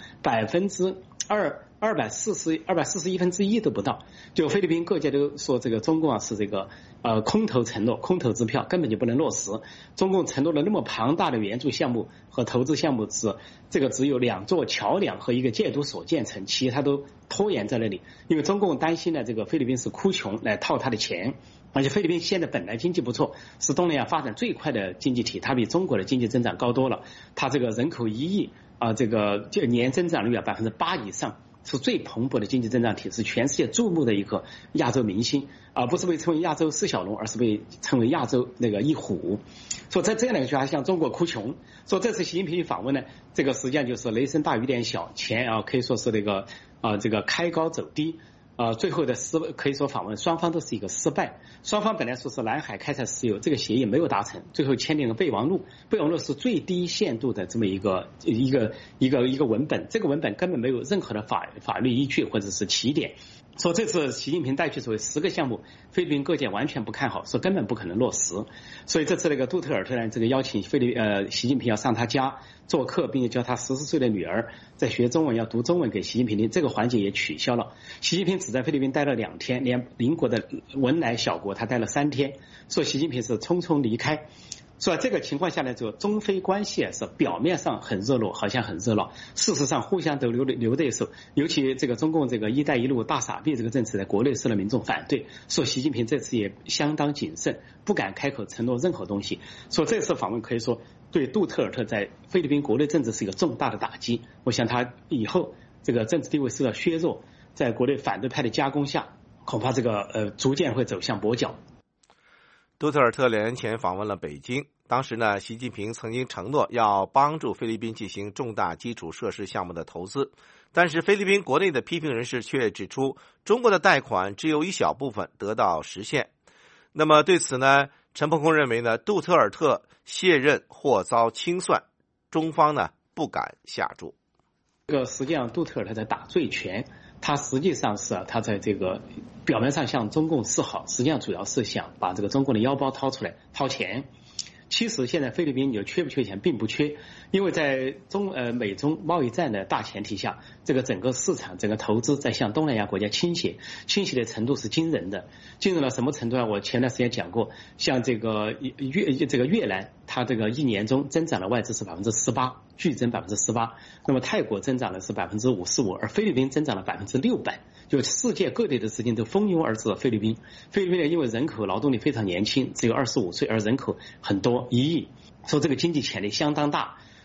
O: ，241%都不到。就菲律宾各界都说这个中共是这个空头承诺、空头支票，根本就不能落实。中共承诺了那么庞大的援助项目和投资项目，只有2座桥梁和一个戒毒所建成，其他都拖延在那里。因为中共担心呢，这个菲律宾是哭穷来套他的钱。而且菲律宾现在本来经济不错，是东南亚发展最快的经济体，它比中国的经济增长高多了。它这个人口1亿这个年增长率8%以上，是最蓬勃的经济增长体，是全世界注目的一个亚洲明星，不是被称为亚洲4小龙，而是被称为亚洲那个一虎。所以在这样的一个情况下，向中国哭穷。所以这次习近平访问呢，这个实际上就是雷声大雨点小，钱可以说是这个开高走低。最后的可以说访问双方都是一个失败。双方本来说是南海开采石油，这个协议没有达成，最后签订了备忘录。备忘录是最低限度的这么一个文本，这个文本根本没有任何的法律依据或者是起点。说这次习近平带去所谓10个项目，菲律宾各界完全不看好，说根本不可能落实。所以这次那个杜特尔特呢，这个邀请习近平要上他家做客，并且教他14岁的女儿在学中文，要读中文给习近平听，这个环节也取消了。习近平只在菲律宾待了2天，连邻国的文莱小国他待了3天，说习近平是匆匆离开。所以这个情况下呢，就中非关系是表面上很热络，好像很热闹，事实上互相都留对手。尤其这个中共这个一带一路大傻逼这个政策在国内受了民众反对，说习近平这次也相当谨慎，不敢开口承诺任何东西。说这次访问可以说对杜特尔特在菲律宾国内政治是一个重大的打击。我想他以后这个政治地位受到削弱，在国内反对派的加工下，恐怕这个逐渐会走向跛脚。
C: 杜特尔特2年前访问了北京，当时呢，习近平曾经承诺要帮助菲律宾进行重大基础设施项目的投资，但是菲律宾国内的批评人士却指出，中国的贷款只有一小部分得到实现。那么对此呢，陈鹏空认为呢，杜特尔特卸任或遭清算，中方呢不敢下注。
O: 这个实际上杜特尔特在打醉拳，他实际上是他在这个表面上向中共示好，实际上主要是想把这个中共的腰包掏出来掏钱。其实现在菲律宾有缺不缺钱，并不缺，因为在美中贸易战的大前提下，这个整个市场整个投资在向东南亚国家倾斜的程度是惊人的，惊人到什么程度呢？我前段时间讲过，像这个越南，它这个1年中增长的外资是18%，剧增18%，那么泰国增长的是55%，而菲律宾增长了600%，就世界各地的资金都蜂拥而至菲律宾。菲律宾呢，因为人口劳动力非常年轻，只有25岁，而人口很多1亿，说这个经济潜力相当大。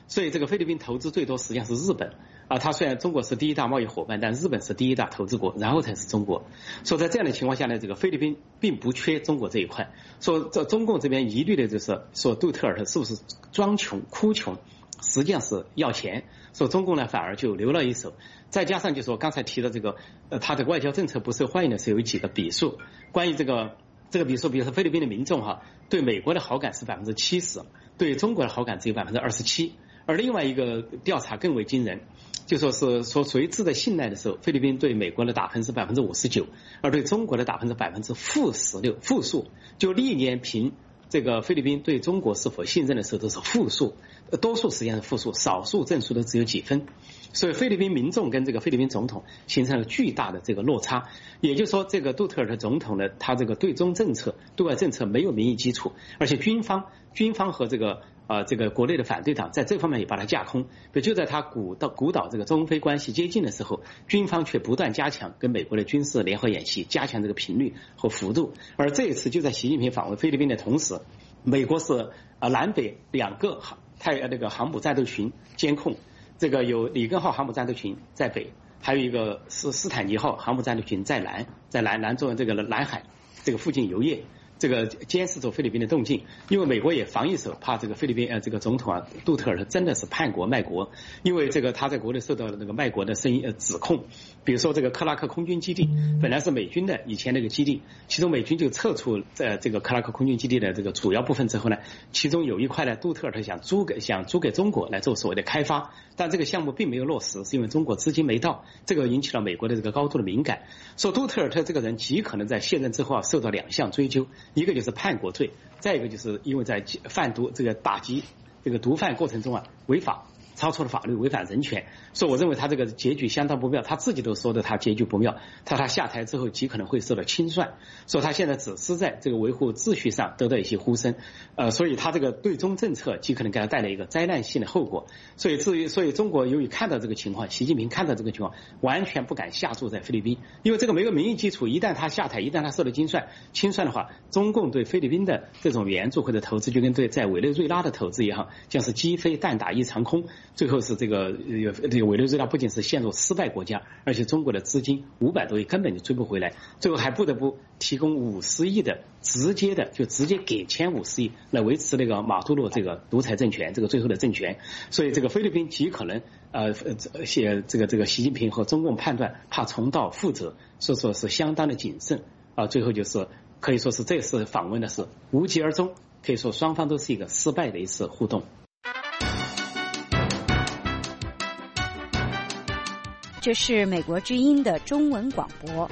O: 所以这个菲律宾投资最多实际上是日本啊。它虽然中国是第一大贸易伙伴，但日本是第一大投资国，然后才是中国。所以在这样的情况下呢，这个菲律宾并不缺中国这一块。说这中共这边疑虑的就是说杜特尔特是不是装穷哭穷，实际上是要钱。说中共呢反而就留了一手。再加上就说刚才提的这个他的外交政策不受欢迎的是有几个笔数，关于这个笔数，比如说菲律宾的民众对美国的好感是70%，对中国的好感只有27%。而另外一个调查更为惊人，就说是说谁值得信赖的时候，菲律宾对美国的打分是59%，而对中国的打分是-16%，负数。就历年评这个菲律宾对中国是否信任的时候都是负数，多数实际上是负数，少数正数都只有几分。所以菲律宾民众跟这个菲律宾总统形成了巨大的这个落差。也就是说，这个杜特尔特总统呢，他这个对中政策、对外政策没有民意基础，而且军方和这个国内的反对党在这方面也把它架空。就在他鼓捣这个中非关系接近的时候，军方却不断加强跟美国的军事联合演习，加强这个频率和幅度。而这一次就在习近平访问菲律宾的同时，美国是南北2个航母战斗群监控，这个有里根号航母战斗群在北，还有一个是斯坦尼号航母战斗群在南中这个南海这个附近游曳，这个监视着菲律宾的动静。因为美国也防一手，怕这个菲律宾这个总统杜特尔特真的是叛国卖国，因为这个他在国内受到了那个卖国的指控。比如说这个克拉克空军基地本来是美军的以前那个基地，其中美军就撤出在这个克拉克空军基地的这个主要部分之后呢，其中有一块呢，杜特尔特想租给中国来做所谓的开发，但这个项目并没有落实，是因为中国资金没到，这个引起了美国的这个高度的敏感。说杜特尔特这个人极可能在卸任之后受到2项追究，一个就是叛国罪，再一个就是因为在贩毒这个打击这个毒贩过程中违法，超出了法律，违反人权。所以我认为他这个结局相当不妙，他自己都说的他结局不妙，他下台之后极可能会受到清算，所以他现在只是在这个维护秩序上得到一些呼声，所以他这个对中政策极可能给他带来一个灾难性的后果。所以中国由于看到这个情况，习近平看到这个情况，完全不敢下注在菲律宾，因为这个没有民意基础，一旦他下台，一旦他受了清算的话，中共对菲律宾的这种援助或者投资就跟对在委内瑞拉的投资一样，将是鸡飞蛋打一场空。最后是这个委内瑞拉不仅是陷入失败国家，而且中国的资金500多亿根本就追不回来，最后还不得不提供50亿的直接给钱50亿来维持那个马杜罗这个独裁政权，这个最后的政权。所以这个菲律宾极可能这个习近平和中共判断怕重蹈覆辙，所以说是相当的谨慎最后就是可以说是这次访问的是无疾而终，可以说双方都是一个失败的一次互动。
B: 这是美国之音的中文广播。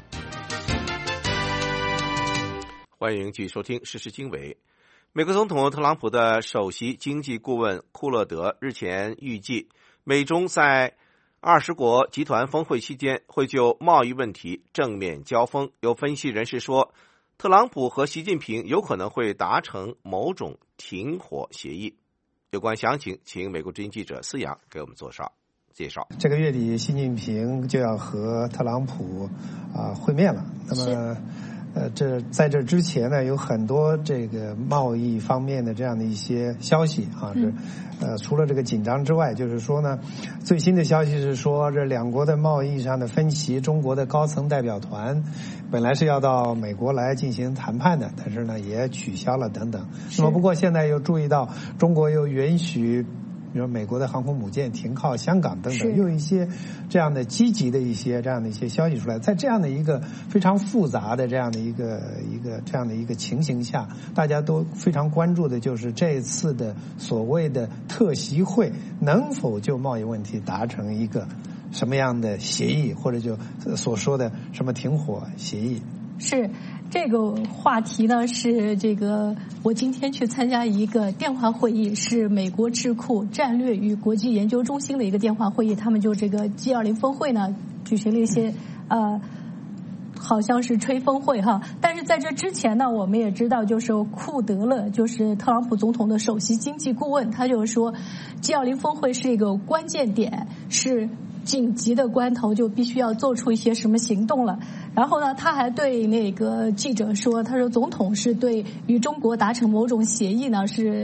C: 欢迎继续收听时事经纬。美国总统特朗普的首席经济顾问库勒德日前预计，美中在20国集团峰会期间会就贸易问题正面交锋。有分析人士说，特朗普和习近平有可能会达成某种停火协议。有关详情，请美国之音记者思阳给我们介绍。
P: 这个月底，习近平就要和特朗普会面了。那么，在这之前呢，有很多这个贸易方面的这样的一些消息除了这个紧张之外，就是说呢，最新的消息是说，这两国的贸易上的分歧，中国的高层代表团本来是要到美国来进行谈判的，但是呢也取消了等等。那么不过现在又注意到，中国又允许比如美国的航空母舰停靠香港等等，又有一些这样的积极的一些消息出来。在这样的一个非常复杂的这样的一个情形下，大家都非常关注的就是这一次的所谓的特席会能否就贸易问题达成一个什么样的协议，或者就所说的什么停火协议。
K: 是这个话题呢，是这个我今天去参加一个电话会议，是美国智库战略与国际研究中心的一个电话会议，他们就这个 G20 峰会呢举行了一些好像是吹风会但是在这之前呢，我们也知道，就是库德勒，就是特朗普总统的首席经济顾问，他就说 G20 峰会是一个关键点，是紧急的关头，就必须要做出一些什么行动了。然后呢，他还对那个记者说，他说总统是对与中国达成某种协议呢是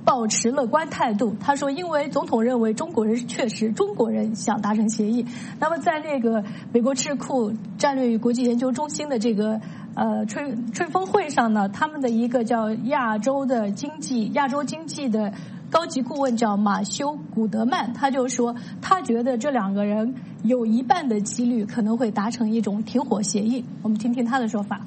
K: 保持乐观态度。他说，因为总统认为中国人想达成协议。那么在那个美国智库战略与国际研究中心的这个吹风会上呢，他们的一个叫亚洲经济的高级顾问叫马修·古德曼，他就说，他觉得这两个人有一半的几率可能会达成一种停火协议。我们听听他的说法。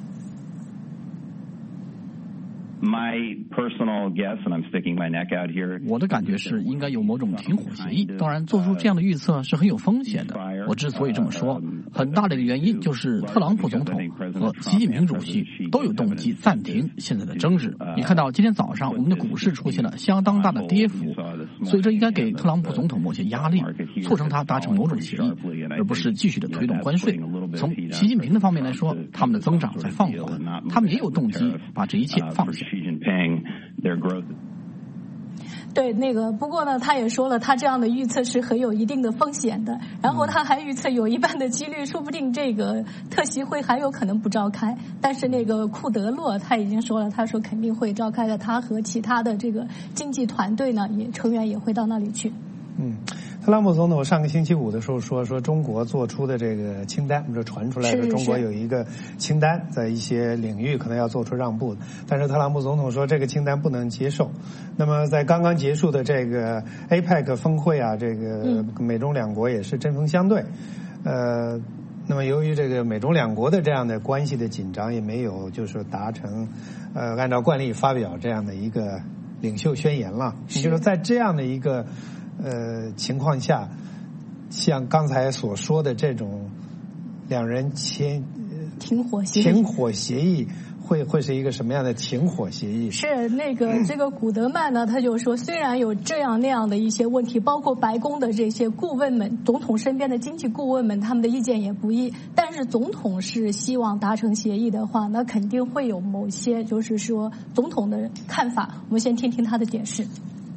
Q: 我的感觉是应该有某种停火协议，当然做出这样的预测是很有风险的。我之所以这么说，很大的原因就是特朗普总统和习近平主席都有动机暂停现在的争执。你看到今天早上我们的股市出现了相当大的跌幅，所以这应该给特朗普总统某些压力，促成他达成某种协议，而不是继续的推动关税。从习近平的方面来说，他们的增长在放缓，他们也有动机把这一切放下。
K: 对，不过呢，他也说了，他这样的预测是很有一定的风险的。然后他还预测有一半的几率，说不定这个特席会还有可能不召开。但是那个库德洛他已经说了，他说肯定会召开的，他和其他的这个经济团队呢，成员也会到那里去。
P: 特朗普总统上个星期五的时候说中国做出的这个清单，这传出来的中国有一个清单，在一些领域可能要做出让步，但是特朗普总统说这个清单不能接受。那么在刚刚结束的这个 APEC 峰会啊，这个美中两国也是针锋相对。那么由于这个美中两国的这样的关系的紧张，也没有就是达成按照惯例发表这样的一个领袖宣言了。也就是在这样的一个情况下，像刚才所说的这种两人停火协议会是一个什么样的停火协议？是
K: 这个古德曼呢，他就说，虽然有这样那样的一些问题，包括白宫的这些顾问们，总统身边的经济顾问们，他们的意见也不一，但是总统是希望达成协议的话，那肯定会有某些就是说总统的看法。我们先听听他的解释。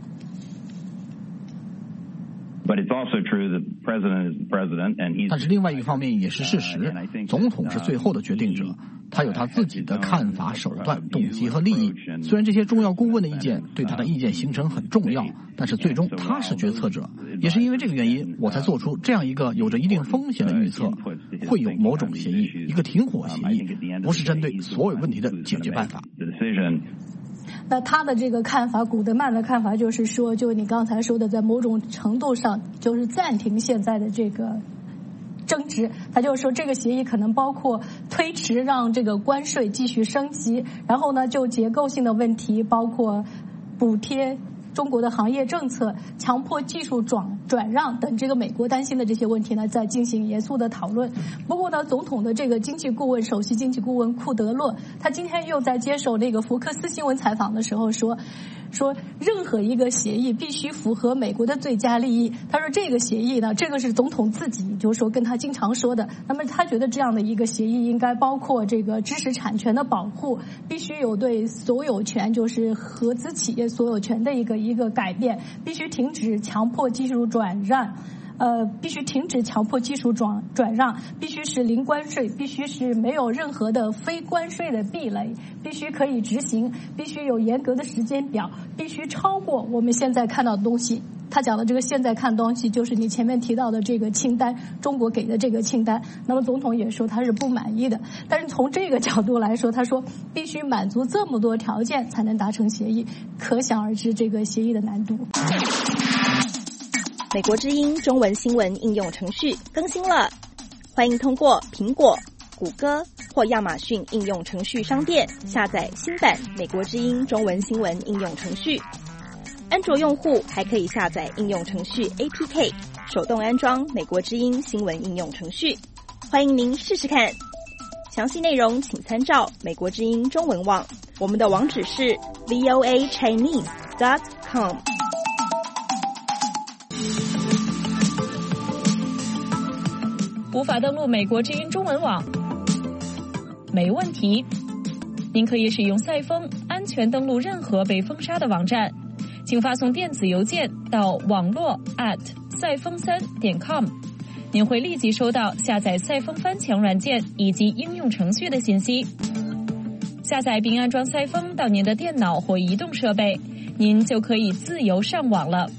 Q: 但是另外一方面也是事实，总统是最后的决定者，他有他自己的看法、手段、动机和利益。虽然这些重要顾问的意见对他的意见形成很重要，但是最终他是决策者。也是因为这个原因，我才做出这样一个有着一定风险的预测，会有某种协议，一个停火协议，不是针对所有问题的解决办法。
K: 那他的这个看法，古德曼的看法就是说，就你刚才说的，在某种程度上就是暂停现在的这个争执。他就说这个协议可能包括推迟让这个关税继续升级，然后呢就结构性的问题包括补贴中国的行业政策、强迫技术转让等这个美国担心的这些问题呢，在进行严肃的讨论。不过呢，总统的这个首席经济顾问库德洛，他今天又在接受那个福克斯新闻采访的时候说任何一个协议必须符合美国的最佳利益。他说这个协议呢，这个是总统自己就是说跟他经常说的。那么他觉得这样的一个协议应该包括这个知识产权的保护，必须有对所有权，就是合资企业所有权的一个改变，必须停止强迫技术转让。必须停止强迫技术转让，必须是零关税，必须是没有任何的非关税的壁垒，必须可以执行，必须有严格的时间表，必须超过我们现在看到的东西。他讲的这个现在看东西，就是你前面提到的这个清单，中国给的这个清单。那么总统也说他是不满意的，但是从这个角度来说，他说必须满足这么多条件才能达成协议，可想而知这个协议的难度。
D: 美国之音中文新闻应用程序更新了，欢迎通过苹果、谷歌或亚马逊应用程序商店下载新版美国之音中文新闻应用程序。安卓用户还可以下载应用程序 APK， 手动安装美国之音新闻应用程序。欢迎您试试看。详细内容请参照美国之音中文网，我们的网址是 voachinese.com。
R: 无法登录美国之音中文网？没问题，您可以使用赛风安全登录任何被封杀的网站，请发送电子邮件到网络@赛风3.com， 您会立即收到下载赛风翻墙软件以及应用程序的信息。下载并安装赛风到您的电脑或移动设备， 您就可以自由上网了。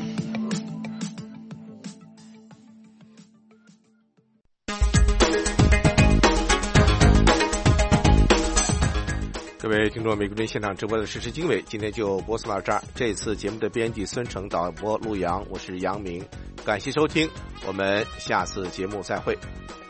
C: 各位听众，美国之音现场直播的时事经纬，今天就播送到这儿。这次节目的编辑孙成，导播陆阳，我是杨明，感谢收听，我们下次节目再会。